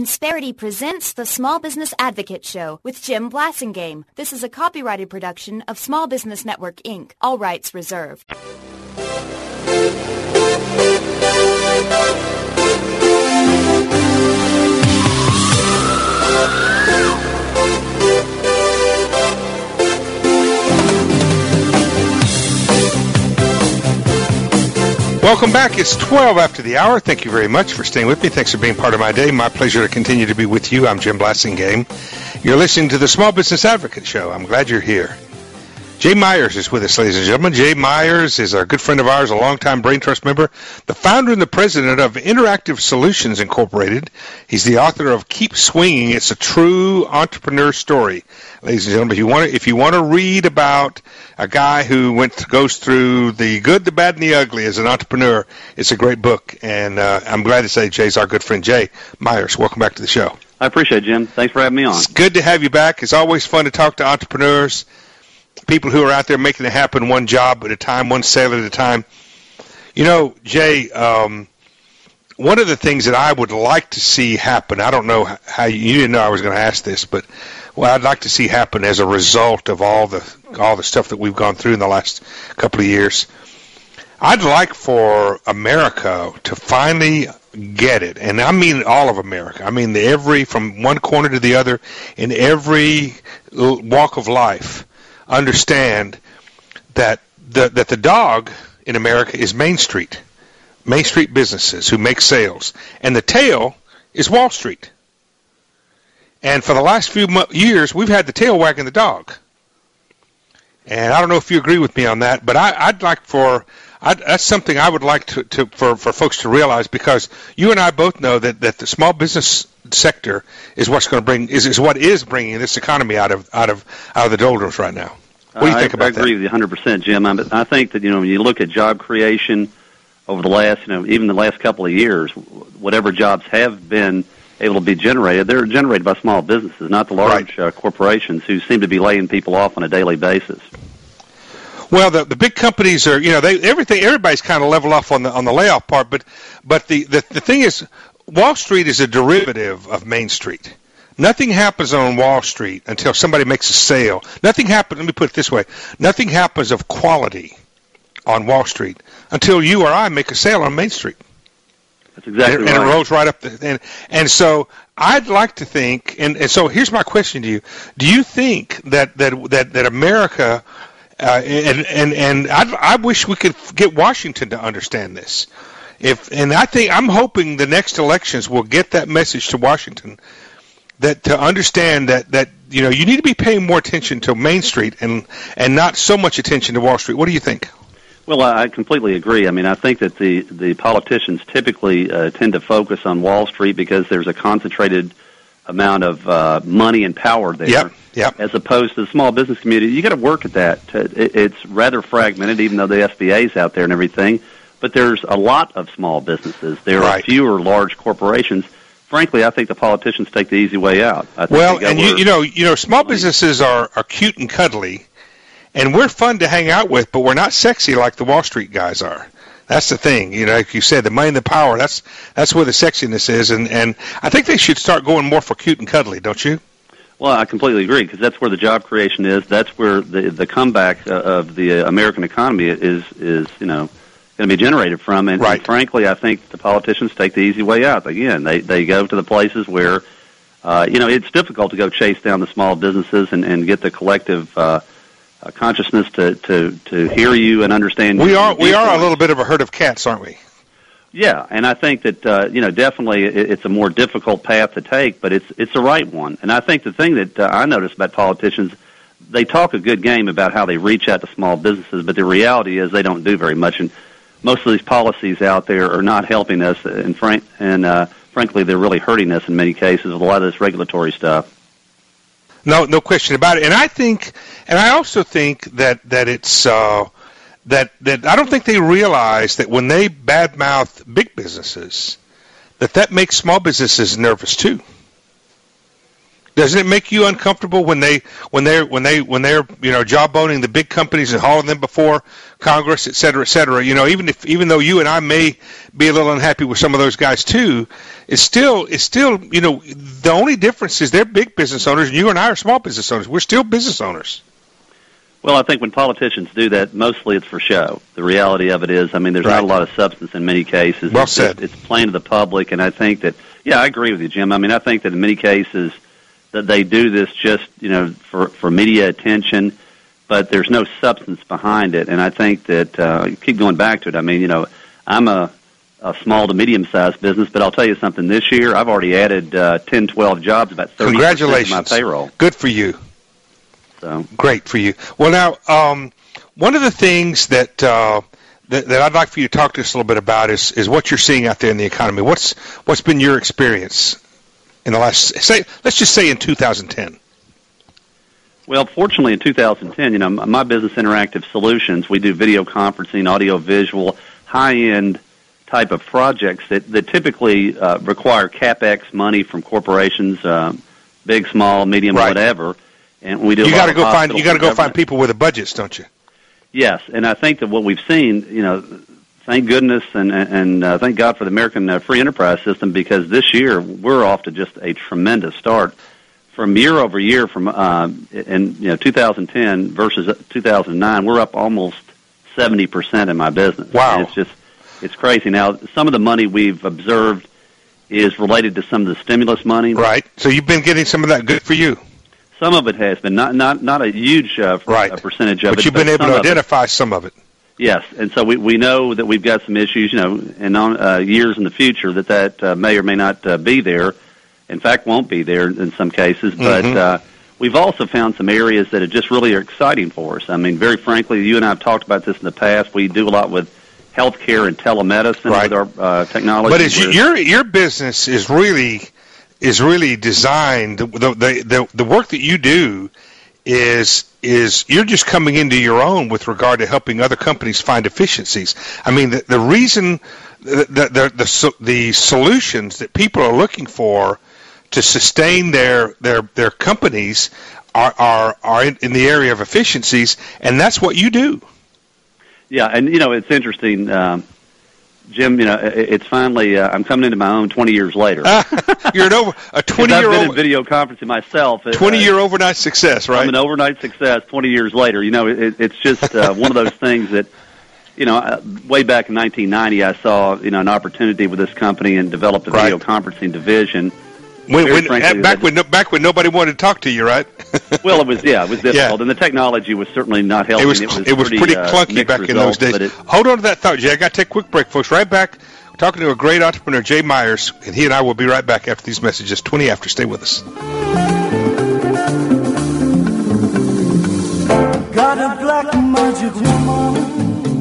Insperity presents the Small Business Advocate Show with Jim Blasingame. This is a copyrighted production of Small Business Network, Inc. All rights reserved. Welcome back. It's 12 after the hour. Thank you very much for staying with me. Thanks for being part of my day. My pleasure to continue to be with you. I'm Jim Blasingame. You're listening to the Small Business Advocate Show. I'm glad you're here. Jay Myers is with us, ladies and gentlemen. Jay Myers is a good friend of ours, a longtime Brain Trust member, the founder and the president of Interactive Solutions Incorporated. He's the author of Keep Swinging. It's a true entrepreneur story. Ladies and gentlemen, if you want to read about a guy who goes through the good, the bad, and the ugly as an entrepreneur, it's a great book. And I'm glad to say Jay's our good friend. Jay Myers, welcome back to the show. I appreciate it, Jim. Thanks for having me on. It's good to have you back. It's always fun to talk to entrepreneurs, people who are out there making it happen one job at a time, one sale at a time. You know, Jay, one of the things that I would like to see happen, I don't know how you didn't know I was going to ask this, but what I'd like to see happen as a result of all the stuff that we've gone through in the last couple of years, I'd like for America to finally get it, and I mean all of America. I mean from one corner to the other, in every walk of life, understand that the dog in America is Main Street businesses who make sales, and the tail is Wall Street. And for the last few years, we've had the tail wagging the dog. And I don't know if you agree with me on that, but that's something I would like for folks to realize, because you and I both know that the small business sector is what's going to bring is what is bringing this economy out of the doldrums right now. What do you think about that? I agree with you 100%, Jim. I think that when you look at job creation over the last even the last couple of years, whatever jobs have been able to be generated, they're generated by small businesses, not the large corporations who seem to be laying people off on a daily basis. Well, the big companies are, everybody's kind of level off on the layoff part, but the thing is, Wall Street is a derivative of Main Street. Nothing happens on Wall Street until somebody makes a sale. Nothing happens, let me put it this way, nothing happens of quality on Wall Street until you or I make a sale on Main Street. That's exactly right. And it rolls right up. And so I'd like to think, and so here's my question to you. Do you think that America, and I wish we could get Washington to understand this. I'm hoping the next elections will get that message to Washington, that to understand that you need to be paying more attention to Main Street and not so much attention to Wall Street. What do you think? Well, I completely agree. I mean, I think that the politicians typically tend to focus on Wall Street because there's a concentrated amount of money and power there. Yep. As opposed to the small business community. You got to work at that. It's rather fragmented, even though the SBA's out there and everything. But there's a lot of small businesses. There are fewer large corporations. Frankly, I think the politicians take the easy way out. Small businesses are cute and cuddly, and we're fun to hang out with, but we're not sexy like the Wall Street guys are. That's the thing. Like you said, the money and the power, that's where the sexiness is, and I think they should start going more for cute and cuddly, don't you? Well, I completely agree, because that's where the job creation is. That's where the comeback of the American economy is going to be generated from. And frankly, I think the politicians take the easy way out. Again, they go to the places where, it's difficult to go chase down the small businesses and get the collective consciousness to hear you and understand. We are a little bit of a herd of cats, aren't we? Yeah, and I think that definitely it's a more difficult path to take, but it's the right one. And I think the thing that I notice about politicians, they talk a good game about how they reach out to small businesses, but the reality is they don't do very much. And most of these policies out there are not helping us, and frankly, they're really hurting us in many cases with a lot of this regulatory stuff. No question about it. And I also think that it's that I don't think they realize that when they badmouth big businesses, that makes small businesses nervous too. Doesn't it make you uncomfortable when they're jawboning the big companies and hauling them before Congress, et cetera, et cetera? Even though you and I may be a little unhappy with some of those guys too, it's still the only difference is they're big business owners and you and I are small business owners. We're still business owners. Well, I think when politicians do that, mostly it's for show. The reality of it is, there's not a lot of substance in many cases. Well said. It's plain to the public, and I think that, I agree with you, Jim. I think that in many cases that they do this just, for media attention, but there's no substance behind it. And I think that, keep going back to it, I'm a small to medium-sized business, but I'll tell you something. This year, I've already added 10, 12 jobs, about 30% of my payroll. Good for you. So. Great for you. Well, now, one of the things that I'd like for you to talk to us a little bit about is what you're seeing out there in the economy. What's been your experience in the last, let's just say in 2010? Well, fortunately, in 2010, my business, Interactive Solutions, we do video conferencing, audio, visual, high-end type of projects that typically require CapEx money from corporations, big, small, medium, whatever. And we do. You got to go find people with the budgets, don't you? Yes, and I think that what we've seen, thank goodness and thank God for the American free enterprise system, because this year we're off to just a tremendous start. From year over year, from 2010 versus 2009, we're up almost 70% in my business. Wow, and it's crazy. Now, some of the money we've observed is related to some of the stimulus money. Right. So you've been getting some of that. Good for you. Some of it has been, not a huge percentage of it. But you've been able to identify some of it. Yes, and so we know that we've got some issues, and on years in the future that may or may not be there. In fact, won't be there in some cases. But we've also found some areas that are just really exciting for us. Very frankly, you and I have talked about this in the past. We do a lot with healthcare and telemedicine with our technology. But your business is really designed. The work that you do is you're just coming into your own with regard to helping other companies find efficiencies. The reason the solutions that people are looking for to sustain their companies are in the area of efficiencies, and that's what you do. Yeah, and it's interesting. Jim, it's finally, I'm coming into my own 20 years later. You're a 20-year-old. I've been in video conferencing myself. 20-year overnight success, right? I'm an overnight success 20 years later. It's just one of those things that, way back in 1990, I saw, an opportunity with this company and developed a video conferencing division. Back when nobody wanted to talk to you, right? Well, it was difficult, and the technology was certainly not helping. It was pretty clunky back in those days. Hold on to that thought, Jay. I got to take a quick break, folks. Right back. We're talking to a great entrepreneur, Jay Myers, and he and I will be right back after these messages. 20 after. Stay with us. Got a black magic woman.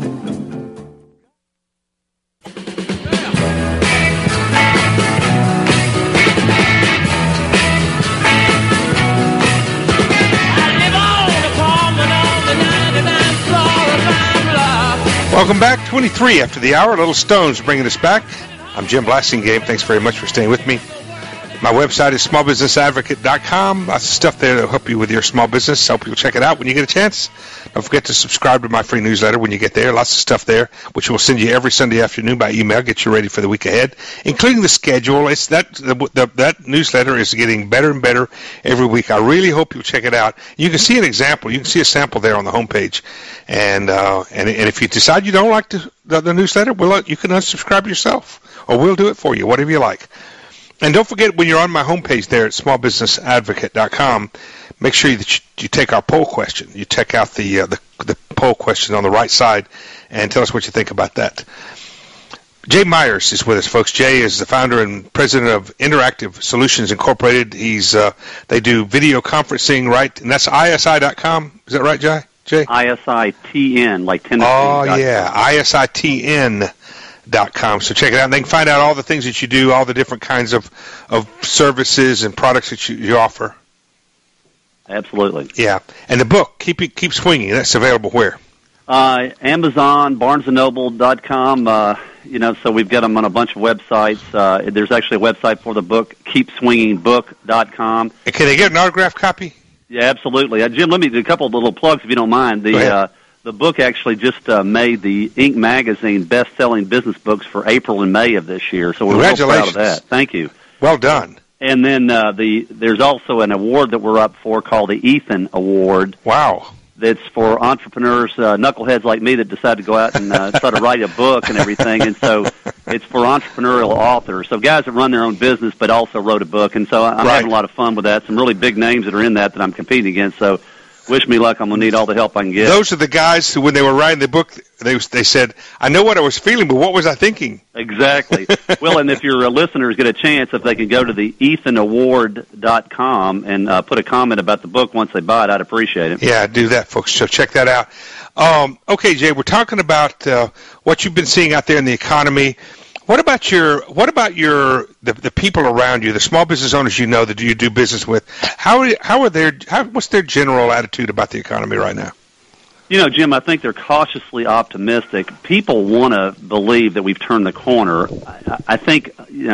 Welcome back. 23 after the hour. Little Stones bringing us back. I'm Jim Blasingame. Thanks very much for staying with me. My website is smallbusinessadvocate.com. Lots of stuff there to help you with your small business. Hope you'll check it out when you get a chance. Don't forget to subscribe to my free newsletter when you get there. Lots of stuff there, which we'll send you every Sunday afternoon by email. Get you ready for the week ahead, including the schedule. That newsletter is getting better and better every week. I really hope you'll check it out. You can see an example. You can see a sample there on the homepage. And if you decide you don't like the newsletter, you can unsubscribe yourself, or we'll do it for you, whatever you like. And don't forget, when you're on my homepage there at smallbusinessadvocate.com, make sure that you take our poll question. You check out the poll question on the right side and tell us what you think about that. Jay Myers is with us, folks. Jay is the founder and president of Interactive Solutions Incorporated. They do video conferencing, right? And that's ISI.com. Is that right, Jay? ISITN, like Tennessee. Oh, yeah, ISITN.com. So check it out. And they can find out all the things that you do, all the different kinds of services and products that you offer. Absolutely. Yeah. And the book, Keep Swinging, that's available where? Amazon, BarnesandNoble.com. So we've got them on a bunch of websites. There's actually a website for the book, keepswingingbook.com. And can they get an autographed copy? Yeah, absolutely. Jim, let me do a couple of little plugs if you don't mind. The book actually just made the Inc. magazine best-selling business books for April and May of this year, so we're real proud of that. Thank you. Well done. And then there's also an award that we're up for called the Ethan Award. Wow. That's for entrepreneurs, knuckleheads like me that decide to go out and try to write a book and everything. And so it's for entrepreneurial authors. So guys that run their own business but also wrote a book. And so I'm having a lot of fun with that. Some really big names that are in that I'm competing against. So wish me luck. I'm going to need all the help I can get. Those are the guys who, when they were writing the book, they said, I know what I was feeling, but what was I thinking? Exactly. Well, and if your listeners get a chance, if they can go to the ethanaward.com and put a comment about the book once they buy it, I'd appreciate it. Yeah, do that, folks. So check that out. Okay, Jay, we're talking about what you've been seeing out there in the economy. What about the people around you, the small business owners that you do business with? What's their general attitude about the economy right now? Jim, I think they're cautiously optimistic. People want to believe that we've turned the corner. I think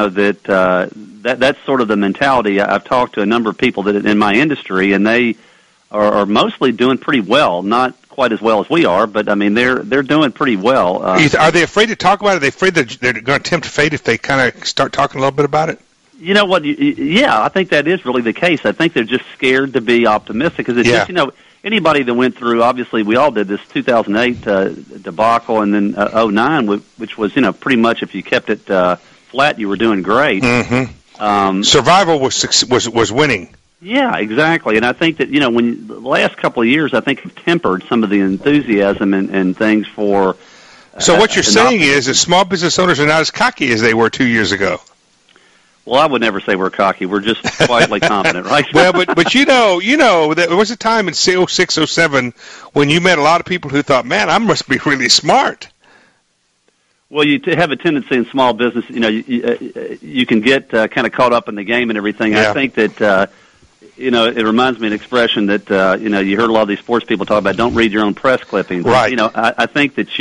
that's sort of the mentality. I've talked to a number of people that in my industry, and they are mostly doing pretty well. Not quite as well as we are, but I mean they're doing pretty well. Are they afraid to talk about it? Are they afraid that they're going to tempt fate if they kind of start talking a little bit about it? You know what? Yeah, I think that is really the case. I think they're just scared to be optimistic because it's just anybody that went through. Obviously, we all did this 2008 debacle, and then 2009, which was pretty much if you kept it flat, you were doing great. Mm-hmm. Survival was winning. Yeah, exactly. And I think that, when the last couple of years, I think have tempered some of the enthusiasm and things for... So what you're saying is that small business owners are not as cocky as they were 2 years ago. Well, I would never say we're cocky. We're just quietly confident, right? Well, but there was a time in 06, 07 when you met a lot of people who thought, man, I must be really smart. Well, you have a tendency in small business, you can get kind of caught up in the game and everything. Yeah. I think that... it reminds me of an expression that, you heard a lot of these sports people talk about, don't read your own press clippings. Right. I think that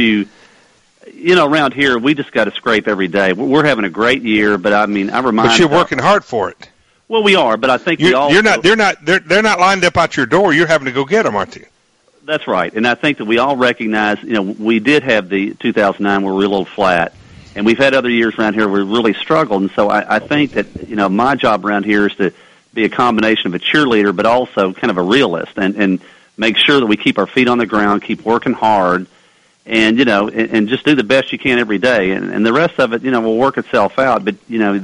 around here, we just got to scrape every day. We're having a great year, but I remind... But you're working hard for it. Well, we are, but I think they're not lined up out your door. You're having to go get them, aren't you? That's right. And I think that we all recognize, we did have the 2009 where we were a little flat, and we've had other years around here where we really struggled. And so I think that, my job around here is to be a combination of a cheerleader, but also kind of a realist, and make sure that we keep our feet on the ground, keep working hard, and and just do the best you can every day, and the rest of it, will work itself out. But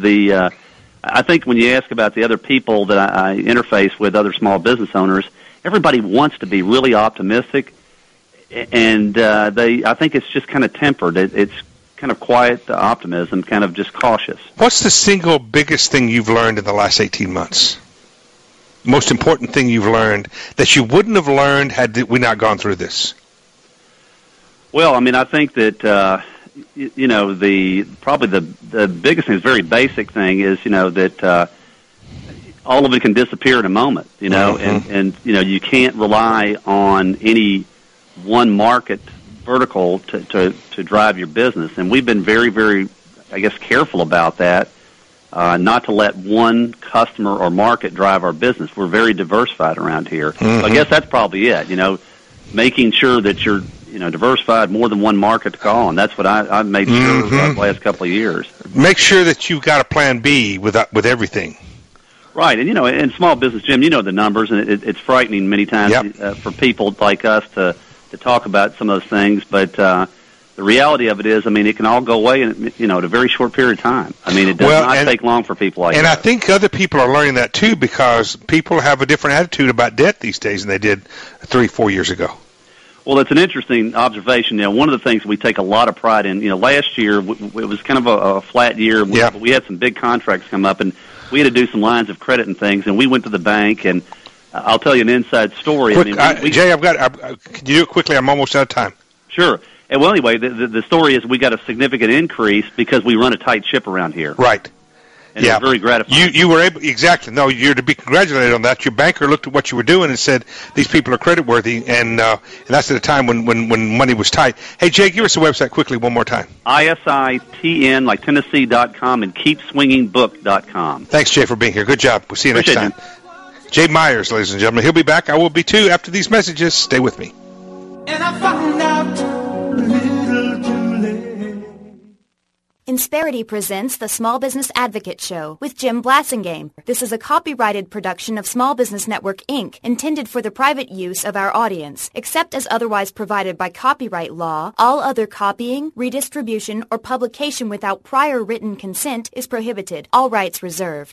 I think when you ask about the other people that I interface with, other small business owners, everybody wants to be really optimistic, and I think it's just kind of tempered. It's kind of quiet optimism, kind of just cautious. What's the single biggest thing you've learned in the last 18 months? Most important thing you've learned that you wouldn't have learned had we not gone through this? Well, I think that, probably the biggest thing, is very basic thing is, that all of it can disappear in a moment, mm-hmm. and you can't rely on any one market vertical to drive your business. And we've been very, very, careful about that, not to let one customer or market drive our business. We're very diversified around here. Mm-hmm. So I guess that's probably it, making sure that you're, diversified, more than one market to call on. That's what I've made sure mm-hmm. the last couple of years. Make sure that you've got a plan B with everything. Right, and in small business, Jim, the numbers, and it's frightening many times for people like us to talk about some of those things, but the reality of it is, it can all go away in a very short period of time. It does not take long for people like that. And I think other people are learning that too, because people have a different attitude about debt these days than they did 3-4 years ago. Well, it's an interesting observation. One of the things we take a lot of pride in, last year it was kind of a flat year. We had some big contracts come up, and we had to do some lines of credit and things, and we went to the bank, and I'll tell you an inside story. Jay, can you do it quickly? I'm almost out of time. Sure. And the story is we got a significant increase because we run a tight ship around here. Right. And it was very gratifying. You were able, exactly. No, you're to be congratulated on that. Your banker looked at what you were doing and said, these people are creditworthy, and that's at a time when money was tight. Hey, Jay, give us the website quickly one more time. ISITN, like Tennessee.com, and KeepSwingingBook.com. Thanks, Jay, for being here. Good job. We'll see you next time. Jay Myers, ladies and gentlemen. He'll be back. I will be, too, after these messages. Stay with me. And I found out a little too late. Insperity presents the Small Business Advocate Show with Jim Blasingame. This is a copyrighted production of Small Business Network, Inc., intended for the private use of our audience. Except as otherwise provided by copyright law, all other copying, redistribution, or publication without prior written consent is prohibited. All rights reserved.